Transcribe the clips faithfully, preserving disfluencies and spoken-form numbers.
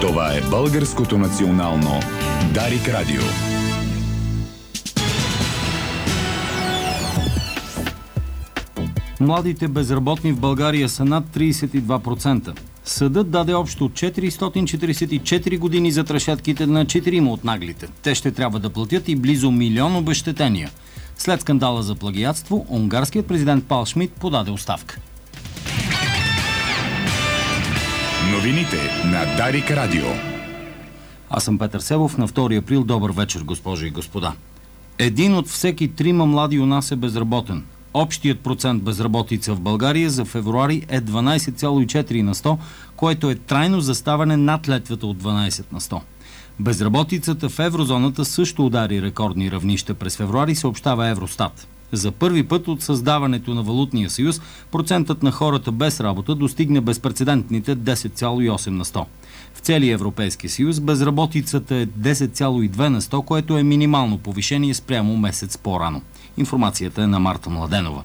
Това е Българското национално Дарик Радио. Младите безработни в България са над трийсет и два процента. Съдът даде общо четиристотин четирийсет и четири години за трешетките на четирима от наглите. Те ще трябва да платят и близо милион обезщетения. След скандала за плагиатство, унгарският президент Пал Шмидт подаде оставка. Новините на Дарик Радио. Аз съм Петър Себов. На втори април. Добър вечер, госпожи и господа. Един от всеки трима млади у нас е безработен. Общият процент безработица в България за февруари е дванайсет цяло и четири на сто, което е трайно заставане над летвата от дванайсет на сто. Безработицата в еврозоната също удари рекордни равнища през февруари, съобщава Евростат. За първи път от създаването на Валутния съюз, процентът на хората без работа достигне безпрецедентните десет цяло и осем на сто. В целия Европейски съюз безработицата е десет цяло и две на сто, което е минимално повишение спрямо месец по-рано. Информацията е на Марта Младенова.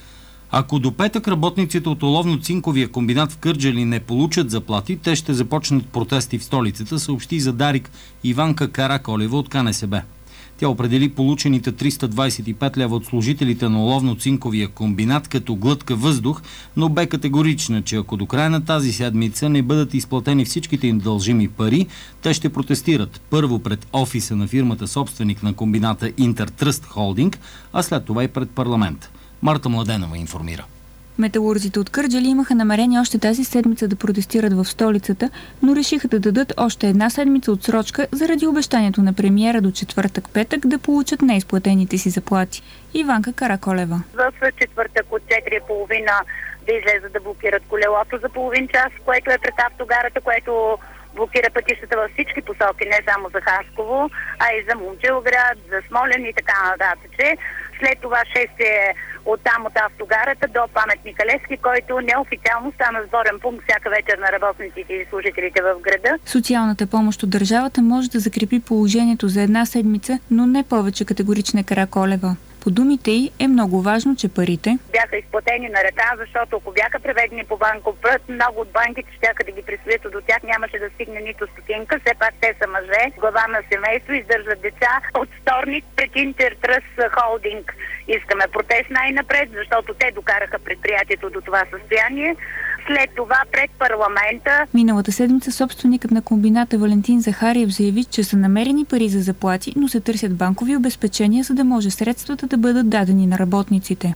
Ако до петък работниците от оловно-цинковия комбинат в Кърджали не получат заплати, те ще започнат протести в столицата, съобщи за Дарик Иванка Караколева от Ка Не Се Бе. Тя определи получените триста двайсет и пет лева от служителите на оловно-цинковия комбинат като глътка въздух, но бе категорична, че ако до края на тази седмица не бъдат изплатени всичките им дължими пари, те ще протестират първо пред офиса на фирмата собственик на комбината Интертръст Холдинг, а след това и пред парламент. Марта Младенова информира. Металурзите от Кърджали имаха намерение още тази седмица да протестират в столицата, но решиха да дадат още една седмица отсрочка заради обещанието на премиера до четвъртък-петък да получат неизплатените си заплати. Иванка Караколева. В четвъртък от четири и половина да излезат да блокират колелото за половин час, което е пред автогарата, което блокира пътищата във всички посоки, не само за Хасково, а и за Момчилград, за Смолян и така нататък. След това шествие оттам от автогарата до паметника Левски, който неофициално стана сборен пункт всяка вечер на работниците и служителите в града. Социалната помощ от държавата може да закрепи положението за една седмица, но не повече, категорична Караколева. По думите й е много важно, че парите бяха изплатени на ръка, защото ако бяха преведени по банков път, много от банките щяха да ги присвоят, до тях нямаше да стигне нито стотинка. Все пак те са мъже, глава на семейство, издържат деца. От вторник пред Интертръст Холдинг искаме протест най-напред, защото те докараха предприятието до това състояние. След това пред парламента. Миналата седмица собственикът на комбината Валентин Захариев заяви, че са намерени пари за заплати, но се търсят банкови обезпечения, за да може средствата да бъдат дадени на работниците.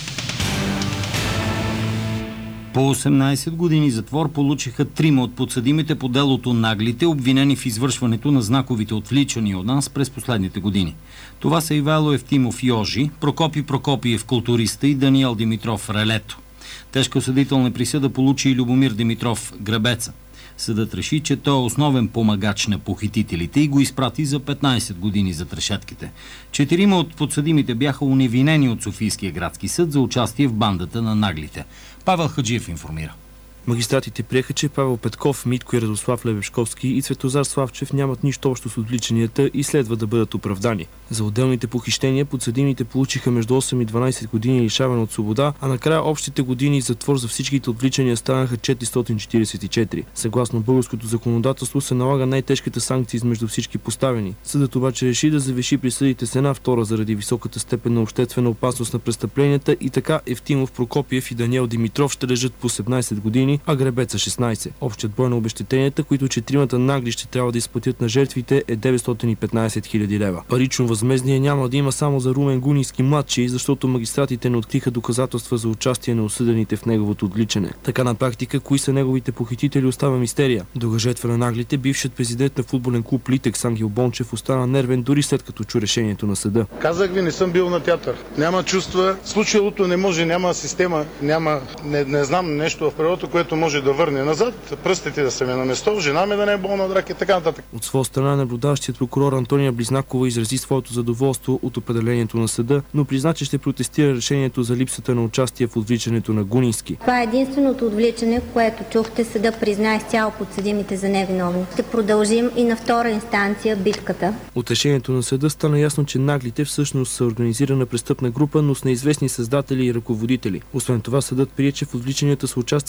По осемнайсет години затвор получиха трима от подсъдимите по делото Наглите, обвинени в извършването на знаковите отвличания от нас през последните години. Това са Ивайло Евтимов Йожи, Прокопи Прокопиев Културиста и Даниел Димитров Релето. Тежка осъдителна присъда получи и Любомир Димитров Гребеца. Съдът реши, че той е основен помагач на похитителите и го изпрати за петнайсет години за трешетките. Четирима от подсъдимите бяха уневинени от Софийския градски съд за участие в бандата на Наглите. Павел Хаджиев информира. Магистратите приеха, че Павел Петков, Митко и Радослав Лебешковски и Цветозар Славчев нямат нищо общо с отвличанията и следва да бъдат оправдани. За отделните похищения подсъдимите получиха между осем и дванайсет години лишаване от свобода, а накрая общите години затвор за всичките отвличания станаха четиристотин четирийсет и четири. Съгласно българското законодателство се налага най-тежката санкция измежду всички поставени. Съдът обаче реши да завиши присъдите с една втора заради високата степен на обществена опасност на престъпленията и така Евтимов Прокопиев и Даниел Димитров ще лежат по осемнайсет години, а Гребеца шестнайсет. Общият брой на обезщетенията, които четиримата Нагли ще трябва да изплатят на жертвите, е деветстотин и петнайсет хиляди лева. Парично възмездие няма да има само за Румен Гунински младши, защото магистратите не откриха доказателства за участие на осъдените в неговото отвличане. Така на практика, кои са неговите похитители, остава мистерия. Друга жертва на Наглите, бившият президент на футболен клуб Литекс Ангел Бончев, остана нервен дори след като чу решението на съда. Казах ви, не съм бил на театър. Няма чувства. Случилото не може, няма система, няма не, не знам нещо в природата, което може да върне назад, пръстите да са ми на место, жена ми да не е болна от рак и така нататък. От своя страна наблюдаващият прокурор Антония Близнакова изрази своето задоволство от определението на съда, но призна, че ще протестира решението за липсата на участие в отвличането на Гунински. Това е единственото отвличане, което чухте, съда призна изцяло подсъдимите за невиновни. Ще продължим и на втора инстанция битката. От решението на съда стана ясно, че Наглите всъщност са организирана престъпна група, но с неизвестни създатели и ръководители. Освен това, съдът прие, че в отвличанията са участвали и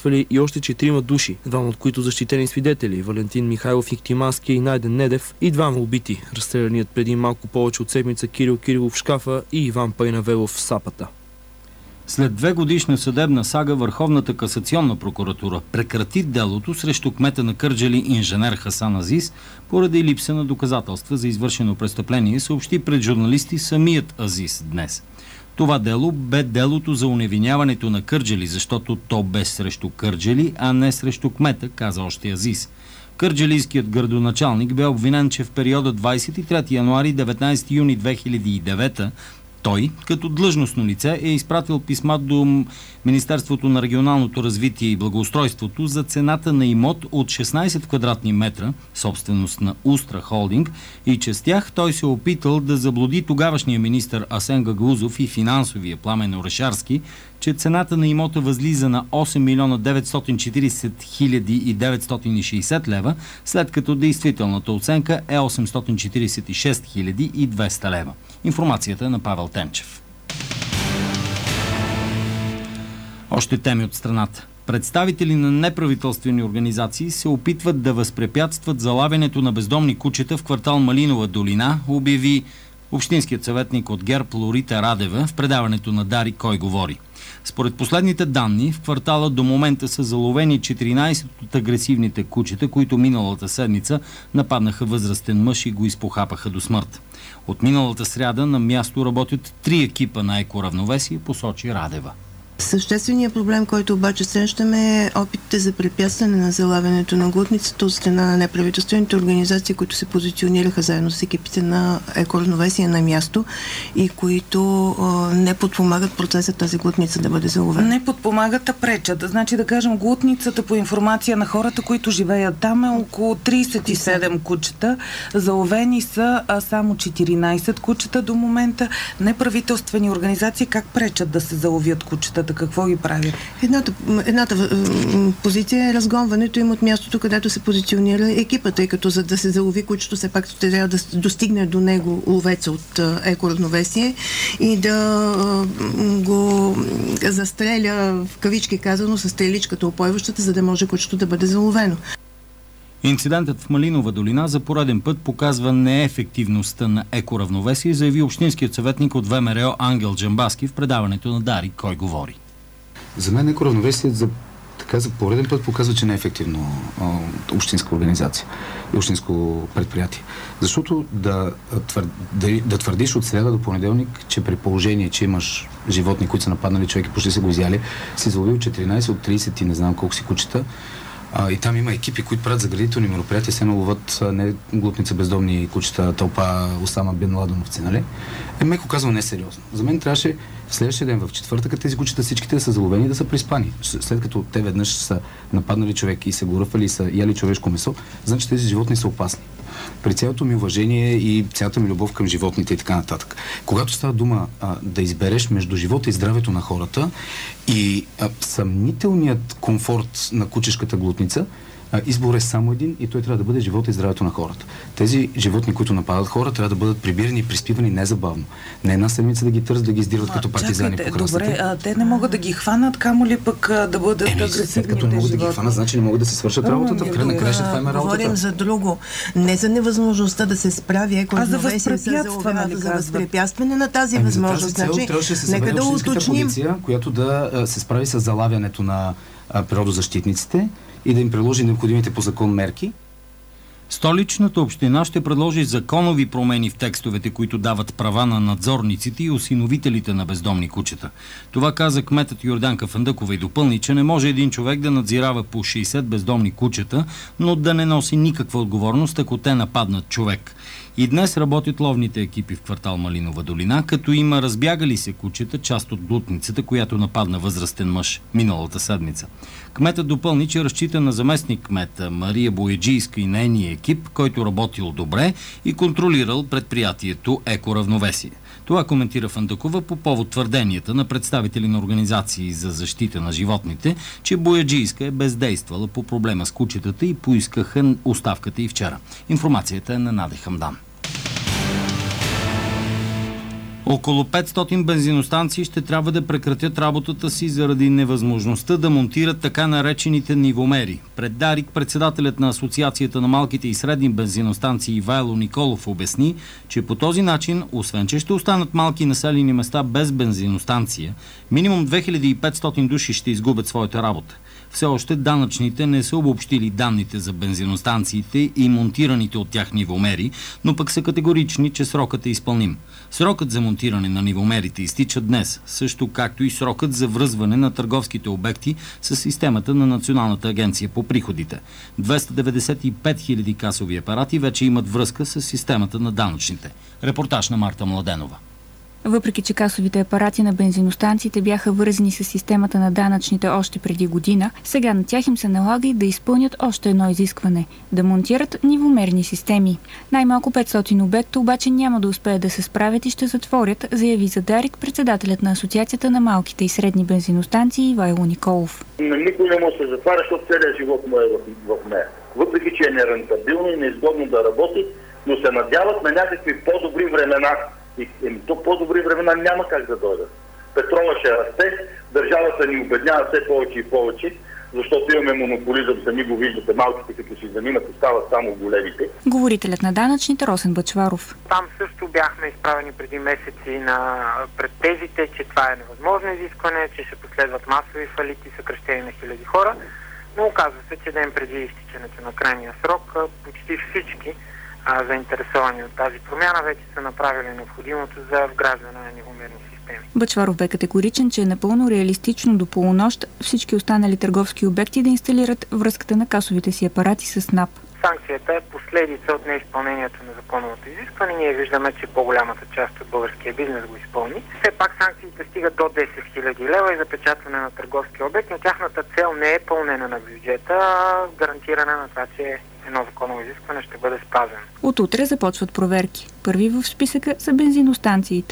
още четирима души, двама от които защитени свидетели, Валентин Михайлов Иктимански и Найден Недев, и двама убити, разстреляният преди малко повече от седмица Кирил Кирилов в Шкафа и Иван Пайнавелов в Сапата. След две годишна съдебна сага, Върховната касационна прокуратура прекрати делото срещу кмета на Кърджали инженер Хасан Азис поради липса на доказателства за извършено престъпление, съобщи пред журналисти самият Азис днес. Това дело бе делото за оневиняването на Кърджали, защото то бе срещу Кърджали, а не срещу кмета, каза още Азис. Кърджалийският градоначалник бе обвинен, че в периода двадесет и трети януари – деветнадесети юни две хиляди и девета той, като длъжностно лице, е изпратил писма до Министерството на регионалното развитие и благоустройството за цената на имот от шестнадесет квадратни метра, собственост на Устра Холдинг, и че с тях той се опитал да заблуди тогавашния министър Асен Гагаузов и финансовия Пламен Орешарски, че цената на имота възлиза на осем милиона деветстотин четиридесет хиляди и деветстотин и шейсет лева, след като действителната оценка е осемстотин четиридесет и шест хиляди и двеста лева. Информацията е на Павел Тенчев. Още теми от страната. Представители на неправителствени организации се опитват да възпрепятстват залавянето на бездомни кучета в квартал Малинова долина, обяви общинският съветник от ГЕРБ Лорита Радева в предаването на Дари Кой говори. Според последните данни, в квартала до момента са заловени четиринадесет от агресивните кучета, които миналата седмица нападнаха възрастен мъж и го изпохапаха до смърт. От миналата сряда на място работят три екипа на Екоравновесие, посочи Радева. Същественият проблем, който обаче срещаме, е опитите за препятстване на залавянето на глутницата от страна на неправителствените организации, които се позиционираха заедно с екипите на Екоравновесие на място и които а, не подпомагат процеса тази глутница да бъде заловена. Не подпомагат, а пречат. Значи да кажем, глутницата по информация на хората, които живеят там, е около тридесет и седем кучета. Заловени са а само четиринадесет кучета до момента. Неправителствени организации как пречат да се заловят кучета? Какво ги правят? Едната, едната позиция е разгонването им от мястото, където се позиционира екипа, тъй като за да се залови кучето, все пак трябва да достигне до него ловеца от Екоравновесие и да го застреля, в кавички казано, с стреличката опойващата, за да може кучето да бъде заловено. Инцидентът в Малинова долина за пореден път показва неефективността на Екоравновесие, заяви общинският съветник от ВМРО Ангел Джамбаски в предаването на Дари Кой говори. За мен Екоравновесие за, така, за пореден път показва, че не е ефективно а, общинска организация и общинско предприятие. Защото да, твър, да, да твърдиш от сряда до понеделник, че при положение, че имаш животни, които са нападнали човек и почти са го изяли, си заловил четиринадесет от тридесет и не знам колко си кучета. А, и там има екипи, които правят заградителни мероприятия, се наловат не глутница, бездомни кучета, тълпа Осама Бин Ладеновци, нали? Е, меко казвам, не сериозно. За мен трябваше в следващия ден, в четвъртъка, тези кучета всичките да са заловени и да са приспани. След като те веднъж са нападнали човек и са го ръфали и са яли човешко месо, значи тези животни са опасни. При цялото ми уважение и цялата ми любов към животните и така нататък. Когато става дума а, да избереш между живота и здравето на хората и а, съмнителният комфорт на кучешката глутница, а, избор е само един и той трябва да бъде живота и здравето на хората. Тези животни, които нападат хора, трябва да бъдат прибирани и приспивани незабавно. Не една седмица да ги търсят, да ги издирват като партизани по храстите. Добре, а, те не могат да ги хванат, камо ли пък а, да бъдат Еми, агресивните след като не могат да ги хванат, значи не могат да се свършат работата. В край на краища това има работата. Говорим за друго. Не за невъзможността да се справи Екоравновесие, за възпрепятстване, за възпрепятстване на тази ами, възможност. За тази цел трябваше да се събере общинската полиция, която да а, се справи с залавянето на а, природозащитниците и да им приложи необходимите по закон мерки. Столичната община ще предложи законови промени в текстовете, които дават права на надзорниците и осиновителите на бездомни кучета. Това каза кметът Йорданка Фандъкова и допълни, че не може един човек да надзирава по шейсет бездомни кучета, но да не носи никаква отговорност, ако те нападнат човек. И днес работят ловните екипи в квартал Малинова долина, като има разбягали се кучета, част от глутницата, която нападна възрастен мъж миналата седмица. Кметът допълни, че разчита на заместник кмета Мария Бояджийска и нейния екип, който работил добре и контролирал предприятието Екоравновесие. Това коментира Фандъкова по повод твърденията на представители на организации за защита на животните, че Бояджийска е бездействала по проблема с кучетата и поискаха оставката и вчера. Информацията е на Наде Хамдан. Около петстотин бензиностанции ще трябва да прекратят работата си заради невъзможността да монтират така наречените нивомери. Пред Дарик председателят на Асоциацията на малките и средни бензиностанции Ивайло Николов обясни, че по този начин, освен че ще останат малки населени места без бензиностанция, минимум две хиляди и петстотин души ще изгубят своята работа. Все още данъчните не са обобщили данните за бензиностанциите и монтираните от тях нивомери, но пък са категорични, че срокът е изпълним. Срокът за монтиране на нивомерите изтича днес, също както и срокът за връзване на търговските обекти с системата на Националната агенция по приходите. двеста деветдесет и пет хиляди касови апарати вече имат връзка с системата на данъчните. Репортаж на Марта Младенова. Въпреки че касовите апарати на бензиностанциите бяха вързани с системата на данъчните още преди година, сега на тях им се налага и да изпълнят още едно изискване – да монтират нивомерни системи. Най-малко петстотин обекта обаче няма да успеят да се справят и ще затворят, заяви за Дарик председателят на Асоциацията на малките и средни бензиностанции Ивайло Николов. Никой не може да се затваря, защото целият живот му е в, в нея. Въпреки че е нерентабилно и неизгодно да работи, но се надяват на някакви по-добри времена. И то по-добри времена няма как да дойдат. Петрола ще расте, държавата ни обеднява все повече и повече, защото имаме монополизъм, сами го виждате, малките като си заминат, остават само големите. Говорителят на данъчните Росен Бъчваров. Там също бяхме изправени преди месеци на пред тезите, че това е невъзможно изискване, че ще последват масови фалити, съкращение на хиляди хора, но оказва се, че ден преди изтичането на крайния срок почти всички заинтересовани от тази промяна вече са направили необходимото за вграждане на нивомерни системи. Бъчваров бе категоричен, че е напълно реалистично до полунощ всички останали търговски обекти да инсталират връзката на касовите си апарати с НАП. Санкцията е последица от неизпълнението на законовото изискване. Ние виждаме, че по-голямата част от българския бизнес го изпълни. Все пак санкциите стигат до десет хиляди лева и запечатване на търговски обект, но тяхната цел не е пълнена на бюджета, а гарантиране на това, че едно законово изискване ще бъде спазено. От утре започват проверки. Първи в списъка са бензиностанциите.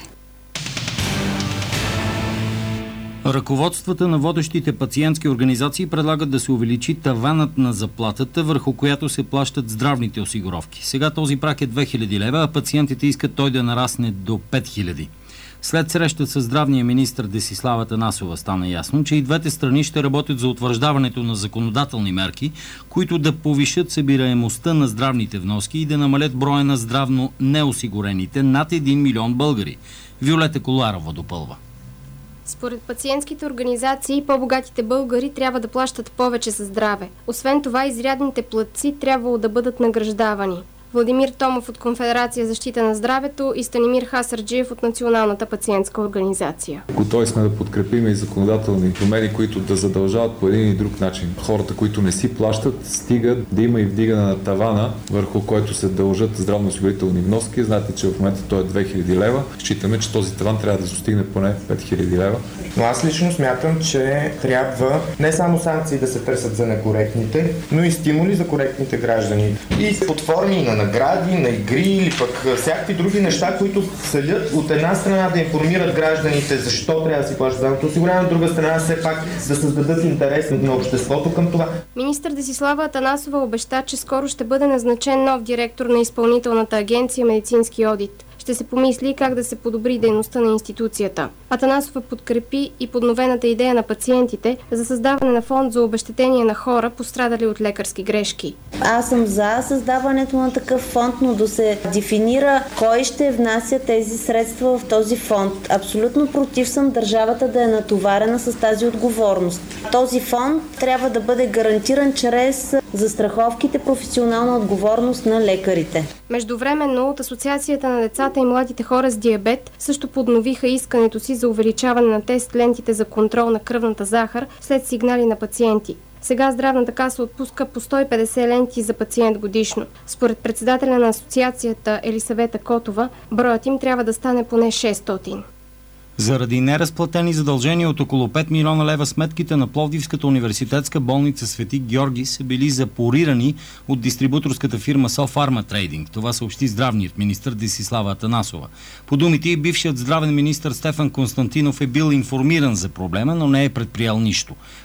Ръководствата на водещите пациентски организации предлагат да се увеличи таванът на заплатата, върху която се плащат здравните осигуровки. Сега този праг е две хиляди лева, а пациентите искат той да нарасне до пет хиляди. След среща с здравния министър Десислава Атанасова стана ясно, че и двете страни ще работят за утвърждаването на законодателни мерки, които да повишат събираемостта на здравните вноски и да намалят броя на здравно неосигурените над един милион българи. Виолета Коларова допълва. Според пациентските организации, по-богатите българи трябва да плащат повече за здраве. Освен това, изрядните платци трябвало да бъдат награждавани. Владимир Томов от Конфедерация защита на здравето и Станимир Хасарджиев от Националната пациентска организация. Готови сме да подкрепим и законодателни промени, които да задължават по един и друг начин хората, които не си плащат, стигат да има и вдигане на тавана, върху който се дължат здравноосигурителни вноски. Знаете, че в момента той е две хиляди лева. Считаме, че този таван трябва да достигне поне пет хиляди лева. Но аз лично смятам, че трябва не само санкции да се търсят за некоректните, но и стимули за коректните граждани. И под форми на награди, на игри или пък всякакви други неща, които целят от една страна да информират гражданите защо трябва да си плащат здравното осигуряване, от друга страна все пак да създадат интерес на обществото към това. Министър Десислава Атанасова обеща, че скоро ще бъде назначен нов директор на Изпълнителната агенция медицински одит. Ще се помисли как да се подобри дейността на институцията. Атанасова подкрепи и подновената идея на пациентите за създаване на фонд за обезщетение на хора, пострадали от лекарски грешки. Аз съм за създаването на такъв фонд, но да се дефинира кой ще внася тези средства в този фонд. Абсолютно против съм държавата да е натоварена с тази отговорност. Този фонд трябва да бъде гарантиран чрез застраховките, професионална отговорност на лекарите. Междувременно от Асоциацията на децата и младите хора с диабет също подновиха искането си за увеличаване на тест лентите за контрол на кръвната захар след сигнали на пациенти. Сега Здравната каса отпуска по сто и петдесет ленти за пациент годишно. Според председателя на асоциацията Елисавета Котова, броят им трябва да стане поне шестстотин. Заради неразплатени задължения от около пет милиона лева сметките на Пловдивската университетска болница Свети Георги са били запорирани от дистрибуторската фирма Селфарма Трейдинг. Това съобщи здравният министър Десислава Атанасова. По думите й, бившият здравен министър Стефан Константинов е бил информиран за проблема, но не е предприял нищо.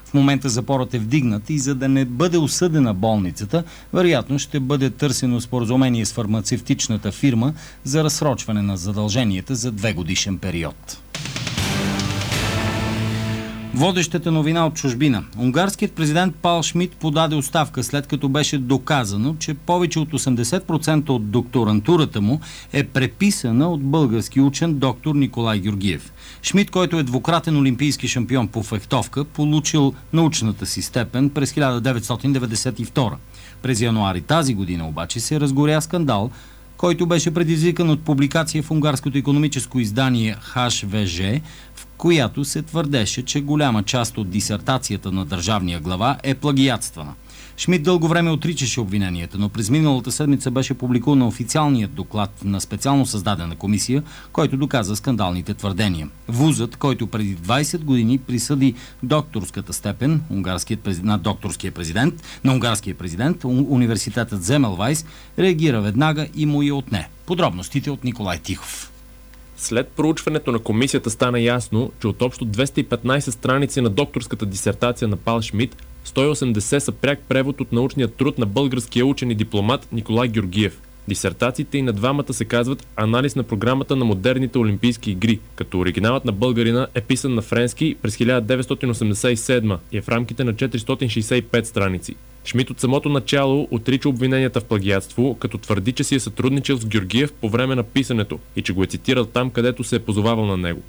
В момента запорът е вдигнат и за да не бъде осъдена болницата, вероятно ще бъде търсено споразумение с фармацевтичната фирма за разсрочване на задълженията за две годишен период. Водещата новина от чужбина. Унгарският президент Пал Шмидт подаде оставка, след като беше доказано, че повече от осемдесет процента от докторантурата му е преписана от български учен доктор Николай Георгиев. Шмидт, който е двукратен олимпийски шампион по фехтовка, получил научната си степен през хиляда деветстотин деветдесет и втора. През януари тази година обаче се разгоря скандал, който беше предизвикан от публикация в унгарското икономическо издание Х В Ж, в която се твърдеше, че голяма част от дисертацията на държавния глава е плагиатствана. Шмидт дълго време отричаше обвиненията, но през миналата седмица беше публикуван официалният доклад на специално създадена комисия, който доказа скандалните твърдения. Вузът, който преди двайсет години присъди докторската степен унгарският президент, на докторския президент, на унгарския президент, университетът Земелвайс, реагира веднага и му я отне. Подробностите от Николай Тихов. След проучването на комисията стана ясно, че от общо двеста и петнайсет страници на докторската дисертация на Пал Шмидт, сто и осемдесет са пряк превод от научния труд на българския учен и дипломат Николай Георгиев. Дисертациите и на двамата се казват анализ на програмата на модерните олимпийски игри, като оригиналът на българина е писан на френски през хиляда деветстотин осемдесет и седма и е в рамките на четиристотин шейсет и пет страници. Шмидт от самото начало отрича обвиненията в плагиатство, като твърди, че си е сътрудничал с Георгиев по време на писането и че го е цитирал там, където се е позовавал на него.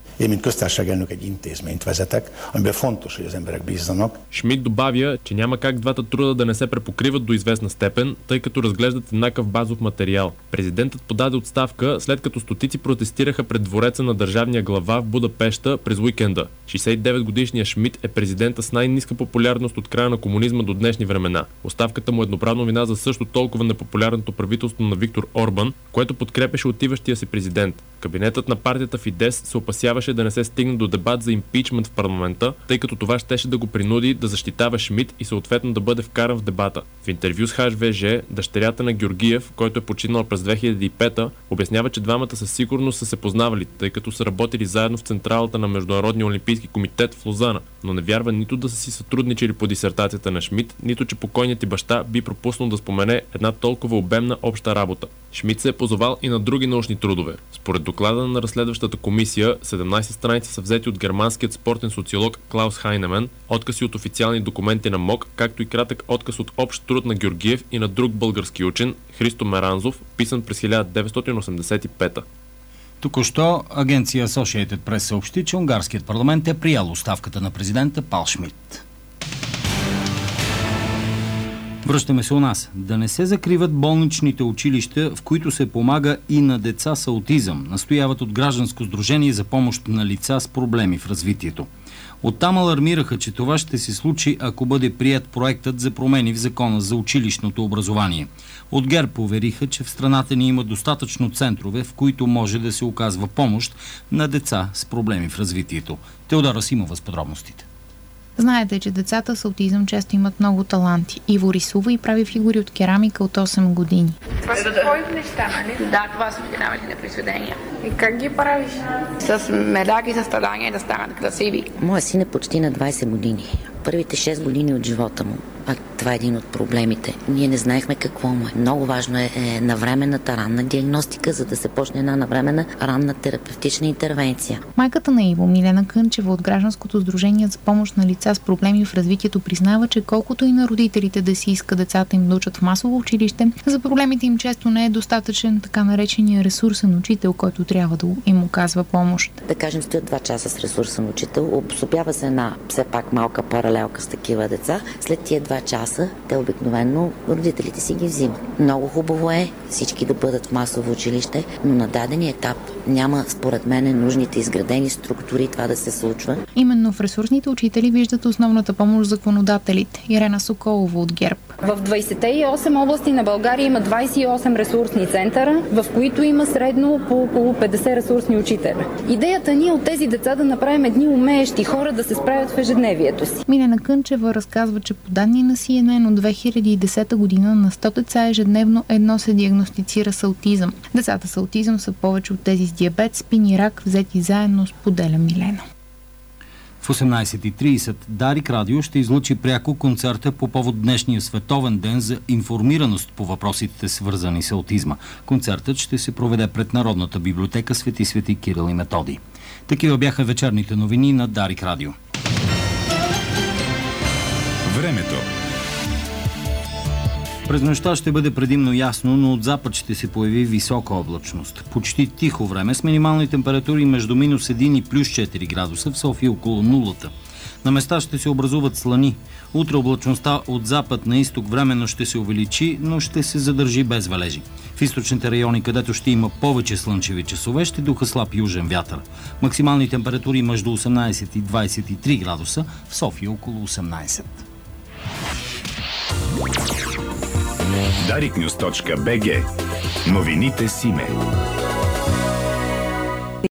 Шмидт добавя, че няма как двата труда да не се препокриват до известна степен, тъй като разглеждат еднакъв базов материал. Президентът подаде отставка, след като стотици протестираха пред двореца на държавния глава в Будапеща през уикенда. шейсет и девет годишният Шмидт е президента с най-ниска популярност от края на комунизма до днешни времена. Оставката му е едноправна вина за също толкова непопулярното правителство на Виктор Орбан, което подкрепеше отиващия си президент. Кабинетът на партията Фидес се опасяваше да не се стигне до дебат за импичмент в парламента, тъй като това щеше да го принуди да защитава Шмидт и съответно да бъде вкаран в дебата. В интервю с Х В Ж, дъщерята на Георгиев, който е починал през две хиляди и пета, обяснява, че двамата със сигурност са се познавали, тъй като са работили заедно в централата на Международния олимпийски комитет в Лозана, но не вярва нито да са си сътрудничили по дисертацията на Шмидт, нито че покойният ти баща би пропуснал да спомене една толкова обемна обща работа. Шмидт се е позовал и на други научни трудове. Според доклада на разследващата комисия, седемнайсет страници са взети от германският спортен социолог Клаус Хайнемен, откази от официални документи на МОК, както и кратък отказ от общ труд на Георгиев и на друг български учен, Христо Меранзов, писан през хиляда деветстотин осемдесет и пета. Току-що агенция Associated Press съобщи, че унгарският парламент е приял оставката на президента Пал Шмидт. Връщаме се у нас. Да не се закриват болничните училища, в които се помага и на деца с аутизъм, настояват от гражданско сдружение за помощ на лица с проблеми в развитието. Оттам алармираха, че това ще се случи, ако бъде прият проектът за промени в закона за училищното образование. От ГЕРБ увериха, че в страната ни има достатъчно центрове, в които може да се оказва помощ на деца с проблеми в развитието. Теодора Симова с подробностите. Знаете, че децата с аутизъм често имат много таланти. Иво рисува и прави фигури от керамика от осем години. Това са твоите неща, нали? Да, това са оригиналните произведения. И как ги правиш? С медак и с старание да станат красиви. Моя син е почти на двайсет години. Първите шест години от живота му. А това е един от проблемите. Ние не знаехме какво му е. Много важно е, е навременната ранна диагностика, за да се почне една навременна ранна терапевтична интервенция. Майката на Иво, Милена Кънчева от Гражданското сдружение за помощ на лица с проблеми в развитието, признава, че колкото и на родителите да си иска децата им да учат в масово училище, за проблемите им често не е достатъчен така наречения ресурсен учител, който трябва да им оказва помощ. Да кажем, стоят два часа с ресурсен учител, обособява се една все пак малка паралелка с такива деца. След тия два часа, те обикновено родителите си ги взимат. Много хубаво е всички да бъдат в масово училище, но на даден етап няма, според мен, нужните изградени структури това да се случва. Именно в ресурсните учители виждат основната помощ законодателите. Ирена Соколова от ГЕРБ. В двайсет и осем области на България има двайсет и осем ресурсни центъра, в които има средно по около петдесет ресурсни учителя. Идеята ни е от тези деца да направим едни умеещи хора да се справят в ежедневието си. Милена Кънчева разказва, че по данни на Си Ен Ен от две хиляди и десета година на сто деца ежедневно едно се диагностицира с аутизъм. Децата с аутизъм са повече от тези с диабет, спин и рак, взети заедно, споделя Милена. В В осемнайсет и трийсет Дарик Радио ще излъчи пряко концерта по повод днешния световен ден за информираност по въпросите, свързани с аутизма. Концертът ще се проведе пред Народната библиотека Свети Свети Кирил и Методий. Такива бяха вечерните новини на Дарик Радио. Времето. През нощта ще бъде предимно ясно, но от запад ще се появи висока облачност. Почти тихо време с минимални температури между минус един и плюс четири градуса, в София около нулата. На места ще се образуват слани. Утре облачността от запад на изток временно ще се увеличи, но ще се задържи без валежи. В източните райони, където ще има повече слънчеви часове, ще духа слаб южен вятър. Максимални температури между осемнайсет и двайсет и три градуса, в София около осемнайсет. дарик нюз точка би джи. Новините Симе.